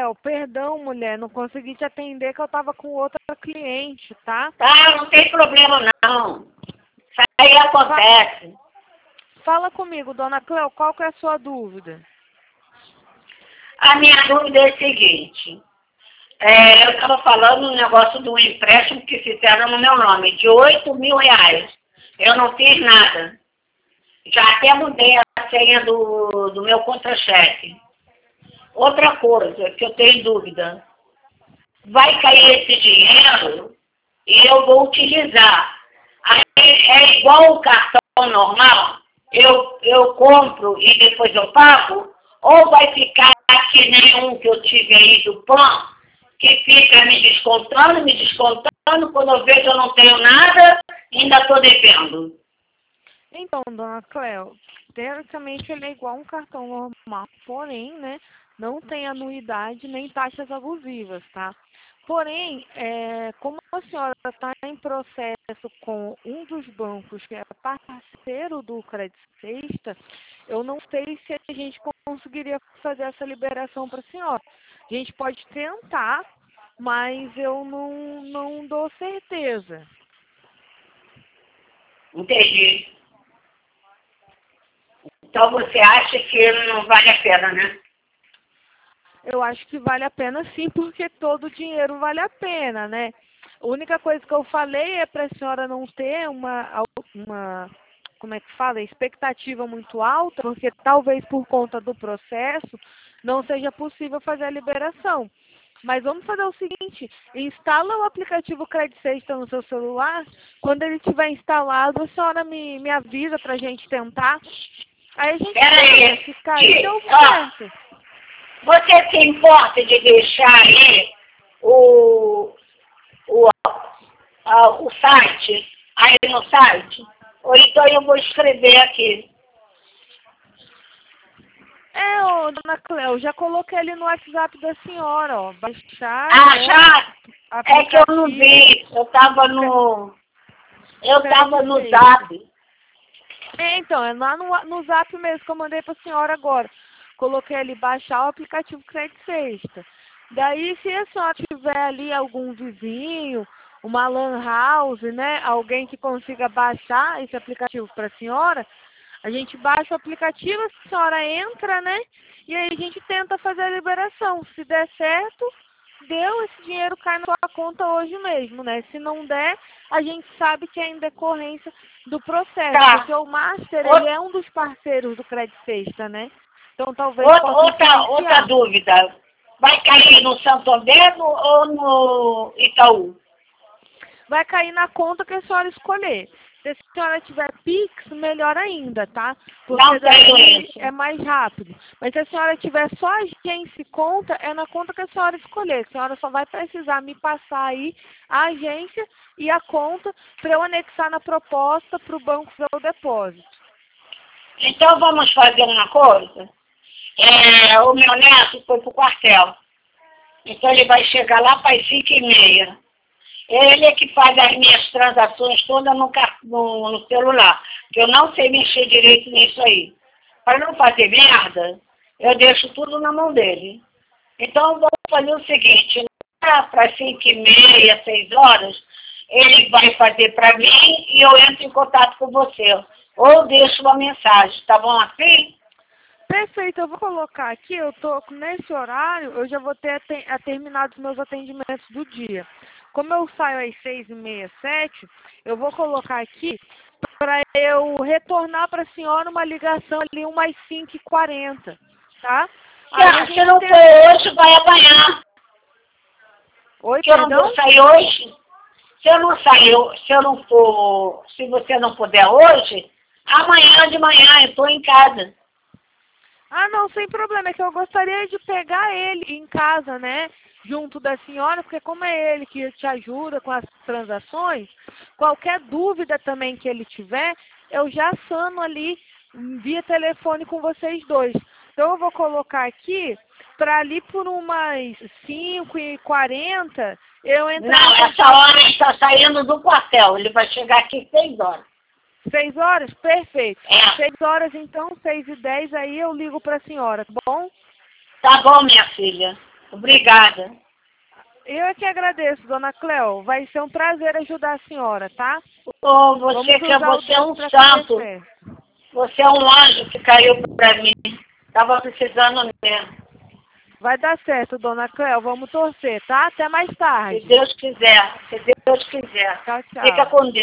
Cléo, perdão, mulher, não consegui te atender que eu tava com outra cliente, tá? Tá, não tem problema não. Isso aí acontece. Fala comigo, dona Cléo, qual que é a sua dúvida? A minha dúvida é a seguinte. Eu estava falando um negócio de um empréstimo que fizeram no meu nome, de R$ 8.000. Eu não fiz nada. Já até mudei a senha do meu contra-cheque. Outra coisa que eu tenho dúvida. Vai cair esse dinheiro e eu vou utilizar. Aí é igual o cartão normal? Eu compro e depois eu pago? Ou vai ficar que nem um que eu tive aí do PAN, que fica me descontando, quando eu vejo eu não tenho nada, ainda estou devendo. Então, dona Cléo, teoricamente ele é igual um cartão normal, porém, né, não tem anuidade nem taxas abusivas, tá? Porém, como a senhora está em processo com um dos bancos que é parceiro do Crédito Sexta, eu não sei se a gente conseguiria fazer essa liberação para a senhora. A gente pode tentar, mas eu não dou certeza. Entendi. Então você acha que não vale a pena, né? Eu acho que vale a pena sim, porque todo dinheiro vale a pena, né? A única coisa que eu falei é para a senhora não ter uma, como é que fala, expectativa muito alta, porque talvez por conta do processo não seja possível fazer a liberação. Mas vamos fazer o seguinte, instala o aplicativo Crédito Sexta no seu celular, quando ele estiver instalado, a senhora me avisa para a gente tentar. Aí a gente Peraí. se cair, deu certo. Você se importa de deixar aí o site, aí no site? Ou então eu vou escrever aqui. Ô, dona Cléo, já coloquei ali no WhatsApp da senhora, ó. Baixar. Já? É que eu não vi. Eu tava no Zap. Então, é lá no Zap mesmo que eu mandei pra senhora agora. Coloquei ali baixar o aplicativo Crédito Sexta. Daí, se a senhora tiver ali algum vizinho, uma lan house, né? Alguém que consiga baixar esse aplicativo para a senhora, a gente baixa o aplicativo, a senhora entra, né? E aí a gente tenta fazer a liberação. Se der certo, deu, esse dinheiro cai na sua conta hoje mesmo, né? Se não der, a gente sabe que é em decorrência do processo. Tá. Porque o Master, ele é um dos parceiros do Crédito Sexta, né? Então talvez Outra dúvida. Vai cair no Santander ou no Itaú? Vai cair na conta que a senhora escolher. Se a senhora tiver Pix, melhor ainda, tá? Porque Não tenho daí isso. é mais rápido. Mas se a senhora tiver só agência e conta, é na conta que a senhora escolher. A senhora só vai precisar me passar aí a agência e a conta para eu anexar na proposta para o banco fazer o depósito. Então vamos fazer uma coisa. O meu neto foi pro quartel. Então ele vai chegar lá para as 5h30. Ele é que faz as minhas transações todas no celular. Que eu não sei mexer direito nisso aí. Para não fazer merda, eu deixo tudo na mão dele. Então vamos fazer o seguinte, lá para as 5h30, 6h, ele vai fazer para mim e eu entro em contato com você. Ou deixo uma mensagem, tá bom assim? Perfeito, eu vou colocar aqui, eu tô nesse horário, eu já vou ter terminado os meus atendimentos do dia. Como eu saio às 6h30, 7h, eu vou colocar aqui para eu retornar para a senhora uma ligação ali umas 5h40, tá? Se não for hoje, vai amanhã. Oi, que eu não vou sair hoje. Se você não puder hoje, amanhã de manhã eu estou em casa. Ah, não, sem problema. É que eu gostaria de pegar ele em casa, né? Junto da senhora, porque como é ele que te ajuda com as transações, qualquer dúvida também que ele tiver, eu já sano ali via telefone com vocês dois. Então eu vou colocar aqui para ali por umas 5h40 eu entrar. Não, essa hora ele está saindo do quartel. Ele vai chegar aqui 6h. 6h? Perfeito. É. 6h então, 6h10, aí eu ligo para a senhora, tá bom? Tá bom, minha filha. Obrigada. Eu é que agradeço, dona Cleo. Vai ser um prazer ajudar a senhora, tá? Oh, você é um santo. Você é um anjo que caiu para mim. Estava precisando mesmo. Vai dar certo, dona Cleo. Vamos torcer, tá? Até mais tarde. Se Deus quiser. Se Deus quiser. Tchau, tchau. Fica com Deus.